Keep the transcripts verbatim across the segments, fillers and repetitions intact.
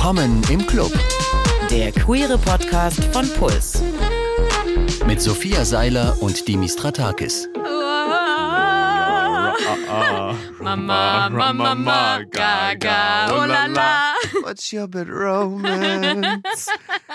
Willkommen im Club. Der queere Podcast von Puls. Mit Sophia Seiler und Dimitri Stratakis. Mama, Mama, Mama, Gaga, oh la la. What's your bit romance?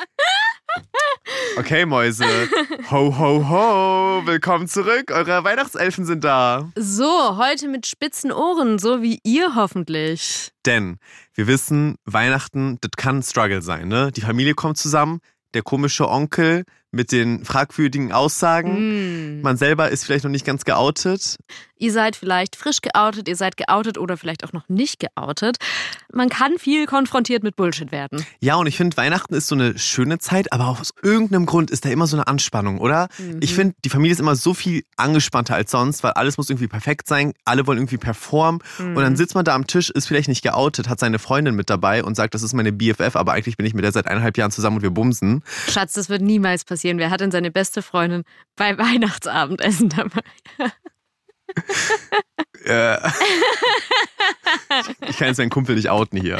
Okay, Mäuse. Ho, ho, ho. Willkommen zurück. Eure Weihnachtselfen sind da. So, heute mit spitzen Ohren, so wie ihr hoffentlich. Denn wir wissen, Weihnachten, das kann ein Struggle sein, ne? Die Familie kommt zusammen, der komische Onkel mit den fragwürdigen Aussagen. Mm. Man selber ist vielleicht noch nicht ganz geoutet. Ihr seid vielleicht frisch geoutet, ihr seid geoutet oder vielleicht auch noch nicht geoutet. Man kann viel konfrontiert mit Bullshit werden. Ja, und ich finde, Weihnachten ist so eine schöne Zeit, aber aus irgendeinem Grund ist da immer so eine Anspannung, oder? Mhm. Ich finde, die Familie ist immer so viel angespannter als sonst, weil alles muss irgendwie perfekt sein, alle wollen irgendwie performen. Mhm. Und dann sitzt man da am Tisch, ist vielleicht nicht geoutet, hat seine Freundin mit dabei und sagt, das ist meine B F F, aber eigentlich bin ich mit der seit eineinhalb Jahren zusammen und wir bumsen. Schatz, das wird niemals passieren. Wer hat denn seine beste Freundin bei Weihnachtsabendessen dabei? Äh, ich kann jetzt meinen Kumpel nicht outen hier.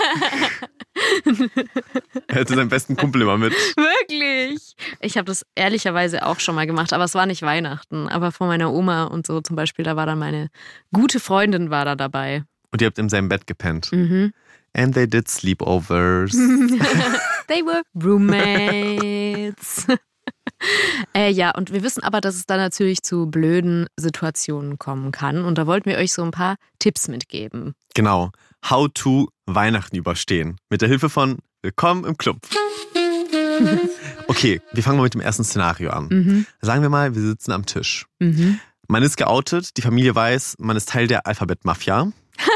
Er hätte seinen besten Kumpel immer mit. Wirklich? Ich habe das ehrlicherweise auch schon mal gemacht, aber es war nicht Weihnachten. Aber von meiner Oma und so zum Beispiel, da war dann meine gute Freundin war da dabei. Und ihr habt in seinem Bett gepennt. Mhm. And they did sleepovers. They were roommates. Äh, ja, und wir wissen aber, dass es da natürlich zu blöden Situationen kommen kann. Und da wollten wir euch so ein paar Tipps mitgeben. Genau. How to Weihnachten überstehen. Mit der Hilfe von Willkommen im Club. Okay, wir fangen mal mit dem ersten Szenario an. Mhm. Sagen wir mal, wir sitzen am Tisch. Mhm. Man ist geoutet, die Familie weiß, man ist Teil der Alphabet-Mafia.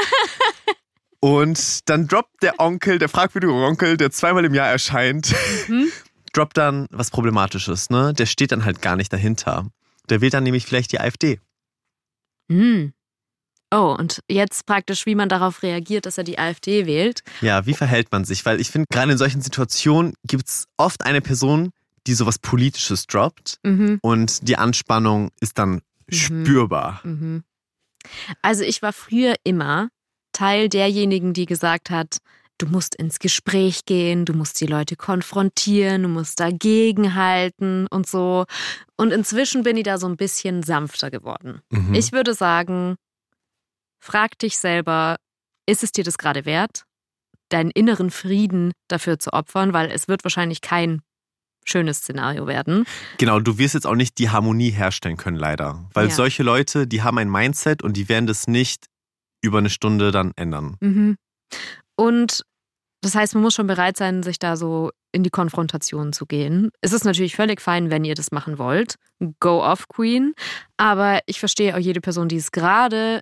Und dann droppt der Onkel, der fragwürdige Onkel, der zweimal im Jahr erscheint, Mhm. droppt dann was Problematisches, ne? Der steht dann halt gar nicht dahinter. Der wählt dann nämlich vielleicht die AfD. Mhm. Oh, und jetzt praktisch, wie man darauf reagiert, dass er die AfD wählt. Ja, wie verhält man sich? Weil ich finde, gerade in solchen Situationen gibt es oft eine Person, die sowas Politisches droppt Mhm. und die Anspannung ist dann Mhm. spürbar. Mhm. Also ich war früher immer Teil derjenigen, die gesagt hat, du musst ins Gespräch gehen, du musst die Leute konfrontieren, du musst dagegenhalten und so. Und inzwischen bin ich da so ein bisschen sanfter geworden. Mhm. Ich würde sagen, frag dich selber, ist es dir das gerade wert, deinen inneren Frieden dafür zu opfern, weil es wird wahrscheinlich kein schönes Szenario werden. Genau, du wirst jetzt auch nicht die Harmonie herstellen können, leider. Weil Ja. solche Leute, die haben ein Mindset und die werden das nicht über eine Stunde dann ändern. Mhm. Und das heißt, man muss schon bereit sein, sich da so in die Konfrontation zu gehen. Es ist natürlich völlig fein, wenn ihr das machen wollt. Go off, Queen. Aber ich verstehe auch jede Person, die es gerade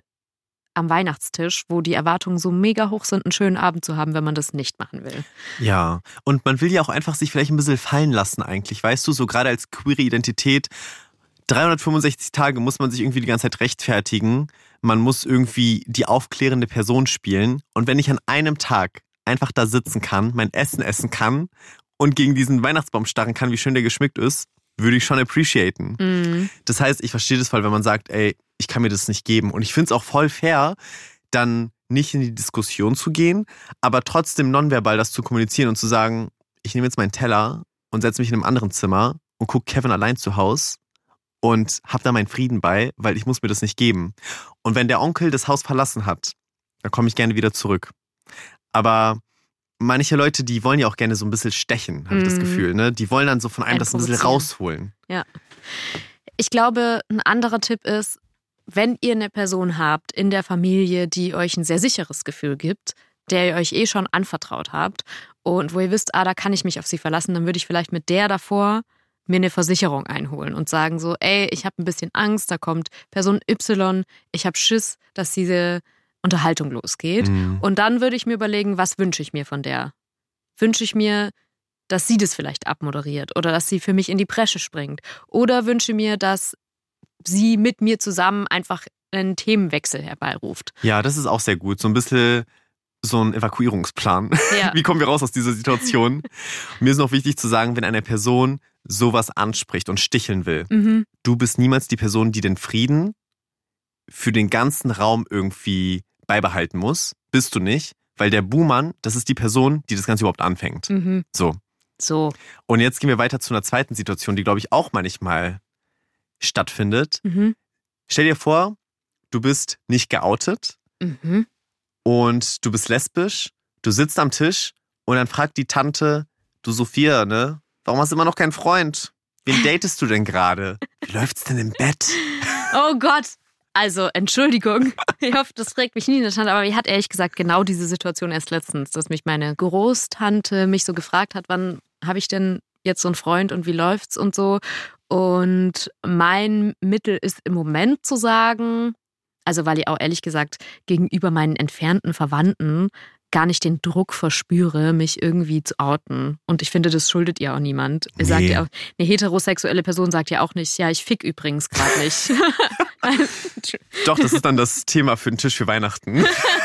am Weihnachtstisch, wo die Erwartungen so mega hoch sind, einen schönen Abend zu haben, wenn man das nicht machen will. Ja, und man will ja auch einfach sich vielleicht ein bisschen fallen lassen eigentlich, weißt du, so gerade als queere Identität, dreihundertfünfundsechzig Tage muss man sich irgendwie die ganze Zeit rechtfertigen, man muss irgendwie die aufklärende Person spielen und wenn ich an einem Tag einfach da sitzen kann, mein Essen essen kann und gegen diesen Weihnachtsbaum starren kann, wie schön der geschmückt ist, würde ich schon appreciaten. Mhm. Das heißt, ich verstehe das voll, wenn man sagt, ey, ich kann mir das nicht geben. Und ich finde es auch voll fair, dann nicht in die Diskussion zu gehen, aber trotzdem nonverbal das zu kommunizieren und zu sagen, ich nehme jetzt meinen Teller und setze mich in einem anderen Zimmer und gucke Kevin allein zu Hause und hab da meinen Frieden bei, weil ich muss mir das nicht geben. Und wenn der Onkel das Haus verlassen hat, dann komme ich gerne wieder zurück. Aber manche Leute, die wollen ja auch gerne so ein bisschen stechen, habe ich das Mhm. Gefühl. Ne? Die wollen dann so von einem Einen das ein bisschen provozieren. rausholen. Ja. Ich glaube, ein anderer Tipp ist, wenn ihr eine Person habt in der Familie, die euch ein sehr sicheres Gefühl gibt, der ihr euch eh schon anvertraut habt und wo ihr wisst, ah, da kann ich mich auf sie verlassen, dann würde ich vielleicht mit der davor mir eine Versicherung einholen und sagen so, ey, ich habe ein bisschen Angst, da kommt Person Y, ich habe Schiss, dass diese Unterhaltung losgeht. Mhm. Und dann würde ich mir überlegen, was wünsche ich mir von der? Wünsche ich mir, dass sie das vielleicht abmoderiert oder dass sie für mich in die Bresche springt? Oder wünsche mir, dass sie mit mir zusammen einfach einen Themenwechsel herbeiruft? Ja, das ist auch sehr gut. So ein bisschen so ein Evakuierungsplan. Ja. Wie kommen wir raus aus dieser Situation? Mir ist noch wichtig zu sagen, wenn eine Person sowas anspricht und sticheln will, Mhm. du bist niemals die Person, die den Frieden für den ganzen Raum irgendwie beibehalten muss. Bist du nicht. weil der Buhmann, das ist die Person, die das Ganze überhaupt anfängt. Mhm. So. So. Und jetzt gehen wir weiter zu einer zweiten Situation, die, glaube ich, auch manchmal stattfindet. Mhm. Stell dir vor, du bist nicht geoutet Mhm. und du bist lesbisch, du sitzt am Tisch und dann fragt die Tante, du Sophia, ne, warum hast du immer noch keinen Freund? Wen datest du denn gerade? Wie läuft's denn im Bett? Oh Gott. Also, Entschuldigung. Ich hoffe, das regt mich nie in der Stand, aber ich hatte ehrlich gesagt genau diese Situation erst letztens, dass mich meine Großtante mich so gefragt hat, wann habe ich denn jetzt so einen Freund und wie läuft's und so. Und mein Mittel ist im Moment zu sagen, also weil ich auch ehrlich gesagt gegenüber meinen entfernten Verwandten gar nicht den Druck verspüre, mich irgendwie zu outen. Und ich finde, das schuldet ihr auch niemand. Ihr Nee. sagt ja auch, eine heterosexuelle Person sagt ja auch nicht, ja, ich fick übrigens gerade nicht. Doch, das ist dann das Thema für den Tisch für Weihnachten.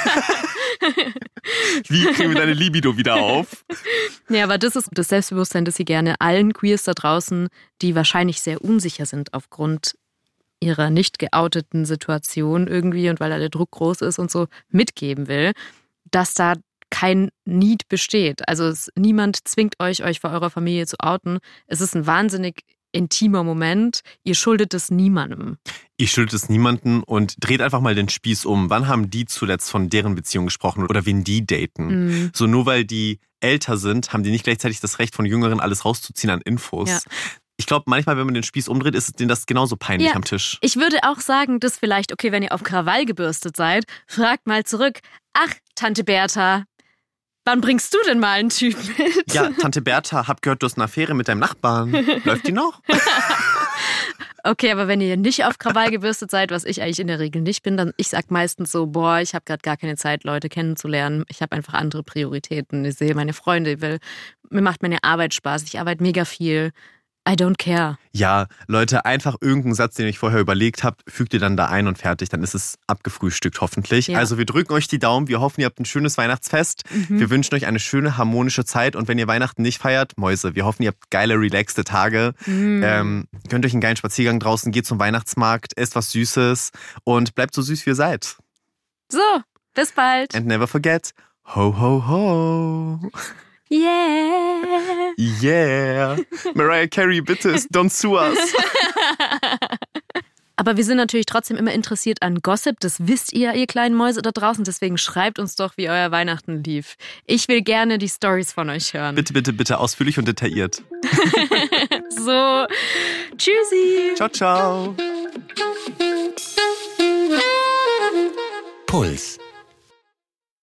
Wie kriegen wir deine Libido wieder auf? Ja, aber das ist das Selbstbewusstsein, das sie gerne allen Queers da draußen, die wahrscheinlich sehr unsicher sind aufgrund ihrer nicht geouteten Situation irgendwie und weil da der Druck groß ist und so, mitgeben will, dass da kein Need besteht. Also es, niemand zwingt euch, euch vor eurer Familie zu outen. Es ist ein wahnsinnig intimer Moment. Ihr schuldet es niemandem. Ihr schuldet es niemanden und dreht einfach mal den Spieß um. Wann haben die zuletzt von deren Beziehung gesprochen oder wen die daten? Mhm. So nur weil die älter sind, haben die nicht gleichzeitig das Recht von Jüngeren alles rauszuziehen an Infos. Ja. Ich glaube, manchmal, wenn man den Spieß umdreht, ist denen das genauso peinlich Ja. am Tisch. Ich würde auch sagen, dass vielleicht, okay, wenn ihr auf Krawall gebürstet seid, fragt mal zurück. Ach, Tante Bertha, wann bringst du denn mal einen Typ mit? Ja, Tante Bertha, hab gehört, du hast eine Affäre mit deinem Nachbarn. Läuft die noch? Okay, aber wenn ihr nicht auf Krawall gebürstet seid, was ich eigentlich in der Regel nicht bin, dann ich sag meistens so, boah, ich habe gerade gar keine Zeit, Leute kennenzulernen. Ich habe einfach andere Prioritäten. Ich sehe meine Freunde, ich will, mir macht meine Arbeit Spaß. Ich arbeite mega viel. I don't care. Ja, Leute, einfach irgendeinen Satz, den ihr euch vorher überlegt habt, fügt ihr dann da ein und fertig. Dann ist es abgefrühstückt hoffentlich. Ja. Also wir drücken euch die Daumen. Wir hoffen, ihr habt ein schönes Weihnachtsfest. Mhm. Wir wünschen euch eine schöne, harmonische Zeit. Und wenn ihr Weihnachten nicht feiert, Mäuse, wir hoffen, ihr habt geile, relaxte Tage. Mhm. Ähm, gönnt euch einen geilen Spaziergang draußen, geht zum Weihnachtsmarkt, esst was Süßes und bleibt so süß, wie ihr seid. So, bis bald. And never forget, ho, ho, ho. Yeah. Yeah. Mariah Carey, bitte, don't sue us. Aber wir sind natürlich trotzdem immer interessiert an Gossip. Das wisst ihr, ihr kleinen Mäuse da draußen. Deswegen schreibt uns doch, wie euer Weihnachten lief. Ich will gerne die Stories von euch hören. Bitte, bitte, bitte, ausführlich und detailliert. So, tschüssi. Ciao, ciao. Puls.